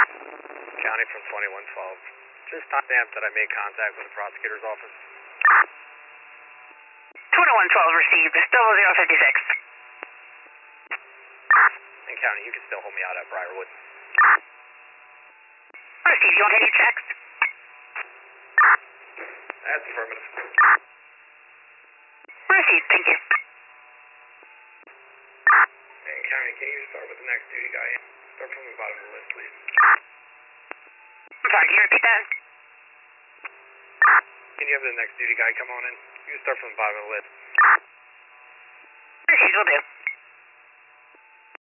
County from 2112. Just timestamp that I made contact with the prosecutor's office. 2112 received, 0056. And County, you can still hold me out at Briarwood. Received, you want any checks? That's affirmative. Received, thank you. And County, can you start with the next duty guy? Start from the bottom of the list, please. I'm sorry, can you repeat that? Can you have the next duty guy come on in? You can start from the bottom of the list. Received, will do.